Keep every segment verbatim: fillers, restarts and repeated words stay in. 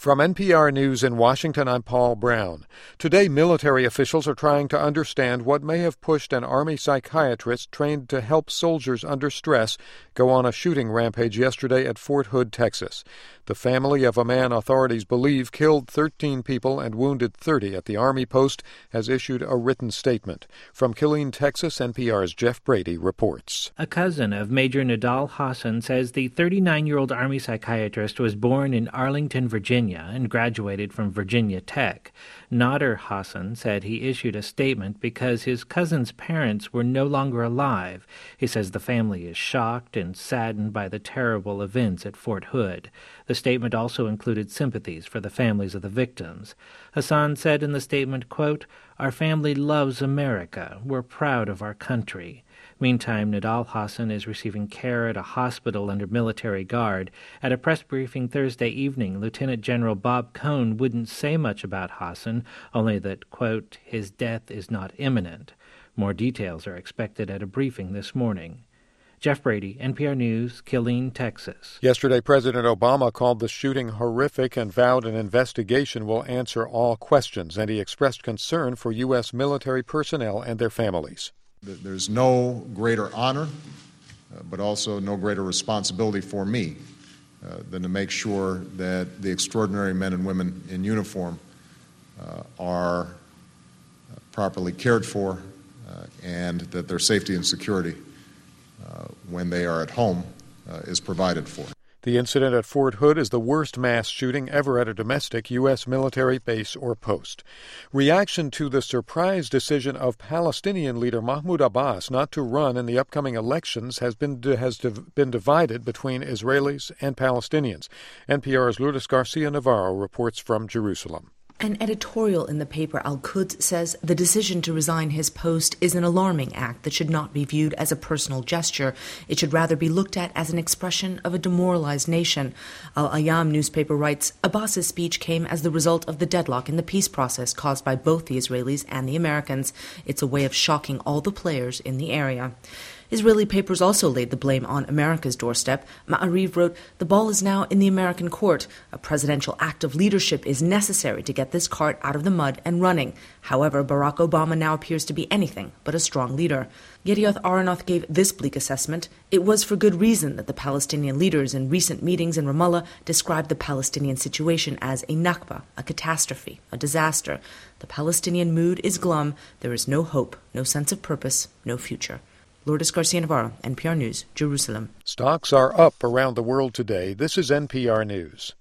From N P R News in Washington, I'm Paul Brown. Today, military officials are trying to understand what may have pushed an Army psychiatrist trained to help soldiers under stress go on a shooting rampage yesterday at Fort Hood, Texas. The family of a man authorities believe killed thirteen people and wounded thirty at the Army post has issued a written statement. From Killeen, Texas, N P R's Jeff Brady reports. A cousin of Major Nidal Hasan says the thirty-nine-year-old Army psychiatrist was born in Arlington, Virginia, and graduated from Virginia Tech. Nader Hasan said he issued a statement because his cousin's parents were no longer alive. He says the family is shocked and saddened by the terrible events at Fort Hood. The statement also included sympathies for the families of the victims. Hasan said in the statement, quote, "Our family loves America. We're proud of our country." Meantime, Nidal Hasan is receiving care at a hospital under military guard. At a press briefing Thursday evening, Lieutenant General Bob Cohn wouldn't say much about Hasan, only that, quote, his death is not imminent. More details are expected at a briefing this morning. Jeff Brady, N P R News, Killeen, Texas. Yesterday, President Obama called the shooting horrific and vowed an investigation will answer all questions, and he expressed concern for U S military personnel and their families. There's no greater honor, uh, but also no greater responsibility for me uh, than to make sure that the extraordinary men and women in uniform uh, are uh, properly cared for uh, and that their safety and security uh, when they are at home uh, is provided for. The incident at Fort Hood is the worst mass shooting ever at a domestic U S military base or post. Reaction to the surprise decision of Palestinian leader Mahmoud Abbas not to run in the upcoming elections has been has been divided between Israelis and Palestinians. N P R's Lourdes Garcia Navarro reports from Jerusalem. An editorial in the paper Al-Quds says the decision to resign his post is an alarming act that should not be viewed as a personal gesture. It should rather be looked at as an expression of a demoralized nation. Al-Ayam newspaper writes, Abbas's speech came as the result of the deadlock in the peace process caused by both the Israelis and the Americans. It's a way of shocking all the players in the area. Israeli papers also laid the blame on America's doorstep. Ma'ariv wrote, the ball is now in the American court. A presidential act of leadership is necessary to get this cart out of the mud and running. However, Barack Obama now appears to be anything but a strong leader. Gedioth Aronoth gave this bleak assessment. It was for good reason that the Palestinian leaders in recent meetings in Ramallah described the Palestinian situation as a nakba, a catastrophe, a disaster. The Palestinian mood is glum. There is no hope, no sense of purpose, no future. Lourdes Garcia Navarro, N P R News, Jerusalem. Stocks are up around the world today. This is N P R News.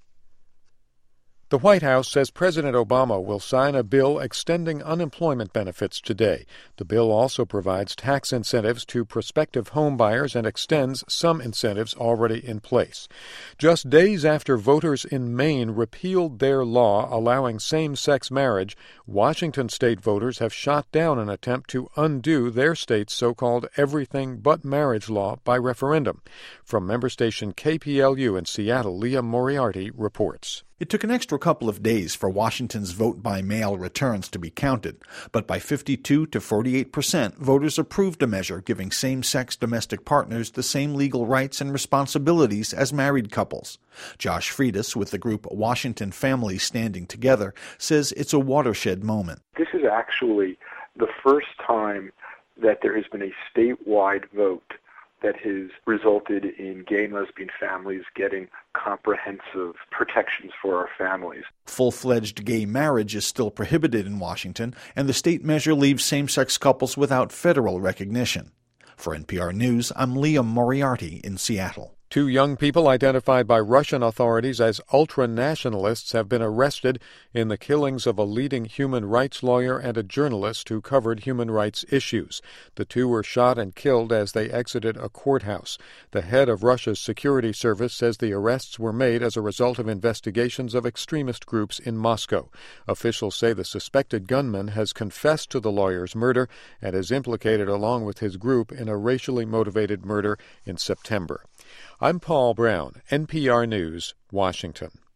The White House says President Obama will sign a bill extending unemployment benefits today. The bill also provides tax incentives to prospective home buyers and extends some incentives already in place. Just days after voters in Maine repealed their law allowing same-sex marriage, Washington state voters have shot down an attempt to undo their state's so-called everything but marriage law by referendum. From member station K P L U in Seattle, Leah Moriarty reports. It took an extra couple of days for Washington's vote-by-mail returns to be counted, but by fifty-two to forty-eight percent, voters approved a measure giving same-sex domestic partners the same legal rights and responsibilities as married couples. Josh Freitas, with the group Washington Families Standing Together, says it's a watershed moment. This is actually the first time that there has been a statewide vote that has resulted in gay and lesbian families getting comprehensive protections for our families. Full-fledged gay marriage is still prohibited in Washington, and the state measure leaves same-sex couples without federal recognition. For N P R News, I'm Liam Moriarty in Seattle. Two young people identified by Russian authorities as ultra-nationalists have been arrested in the killings of a leading human rights lawyer and a journalist who covered human rights issues. The two were shot and killed as they exited a courthouse. The head of Russia's security service says the arrests were made as a result of investigations of extremist groups in Moscow. Officials say the suspected gunman has confessed to the lawyer's murder and is implicated along with his group in a racially motivated murder in September. I'm Paul Brown, N P R News, Washington.